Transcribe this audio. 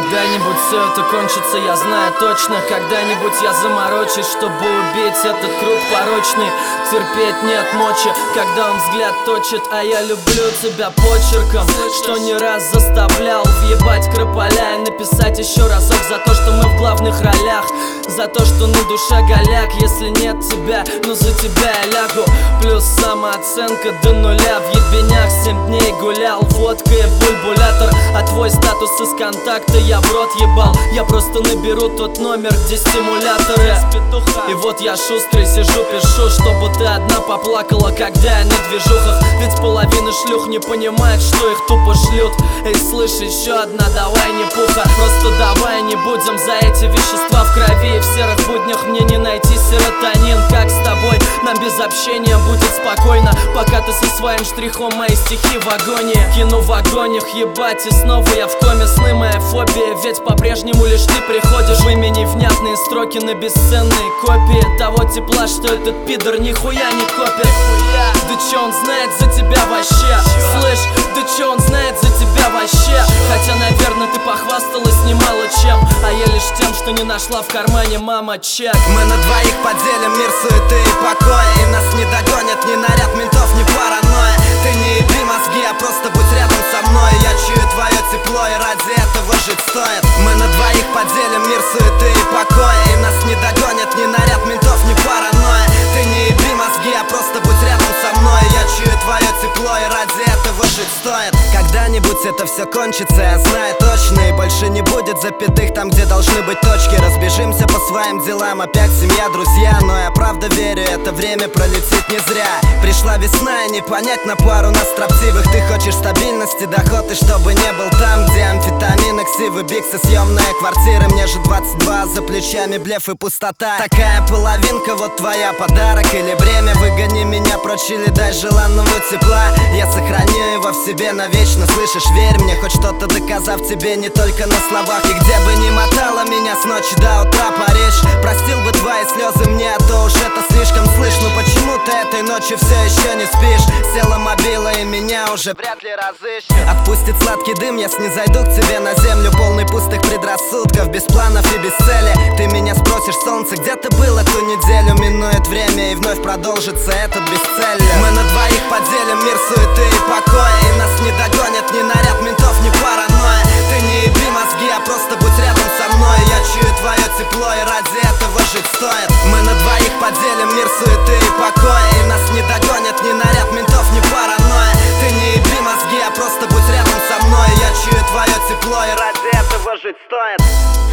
Когда-нибудь все это кончится, я знаю точно. Когда-нибудь я заморочусь, чтобы убить этот круг порочный. Терпеть нет мочи, когда он взгляд точит. А я люблю тебя почерком, что не раз заставлял въебать крополя и написать еще разок за то, что мы в главных ролях. За то, что на душе голяк. Если нет тебя, ну за тебя я лягу. Плюс самооценка до нуля. В ебенях 7 дней гулял. Водка и бульбулятор. А твой статус из контакта я в рот ебал. Я просто наберу тот номер, где стимуляторы. И вот я шустрый сижу, пишу, чтобы ты одна поплакала, когда я на движухах. Ведь половина шлюх не понимает, что их тупо шлют. Эй, слышь, еще одна, давай не пуха. Просто давай не будем за эти вещества в крови. И в серых буднях мне не найти серотонин. Как с тобой, нам без общения будет спокойно, пока ты со своим штрихом мои стихи в агонии. Кину в агониях, ебать, и снова я в коме. Сны моя фобия, ведь по-прежнему лишь ты приходишь. В имени внятные строки на бесценные копии того тепла, что этот пидор нихуя не копит. Да чё он знает за тебя вообще? Слышь, да чё он знает за тебя вообще? Хотя, наверное, ты похвасталась немало чем, а я лишь тем, что не нашла в кармане, мама, чек. Мы на двоих поделим мир суеты и покоя, и нас не догонят ни наряд ментов, ни паранойя. Ты не еби мозги, а просто будь рядом со мной. Я чую твое тепло, и ради этого жить стоит. Мы на двоих поделим мир суеты и покоя, и нас не догонят ни наряд ментов, ни паранойя. Ты не еби мозги, а просто будь рядом со мной. Я чую твое тепло, и ради этого жить стоит. Когда-нибудь это все кончится, я знаю точно. И больше не будет запятых там, где должны быть точки. Разбежимся по своим делам, опять семья, друзья. Но я правда верю, это время пролетит не зря. Пришла весна, и не понять на пару нас строптивых. Ты хочешь стабильности, доход, и чтобы не был там, где амфетамины, ксивы, биксы, съемная квартира. Мне же 22, за плечами блеф и пустота. Такая половинка, вот твоя подарок или бремя. Выгони меня прочь или дай желанного тепла. Я сохраню его в себе навечно, слышишь, верь мне. Хоть что-то доказав тебе не только на словах. И где бы ни мотала меня с ночи до утра Париж, простил бы твои слезы мне, а то уж это слишком слышь. Но почему ты этой ночью все еще не спишь? Села мобила и меня уже вряд ли разыщешь. Отпустит сладкий дым, я снизойду к тебе на землю, полный пустых предрассудков, без планов и без цели. Ты меня спросишь, солнце, где ты был эту неделю? Минует время и вновь продолжится этот бесцелье. Мы на двоих поделим мир суеты и покоя, и нас не догонят ни наряд ментов, ни паранойя. Ты не еби мозги, а просто будь рядом со мной. Я чую твое тепло, и ради этого жить стоит. Мы на двоих поделим мир суеты и покоя, и нас не догонят ни наряд ментов, ни паранойя. Ты не еби мозги, а просто будь рядом со мной. Я чую твое тепло, и ради этого жить стоит.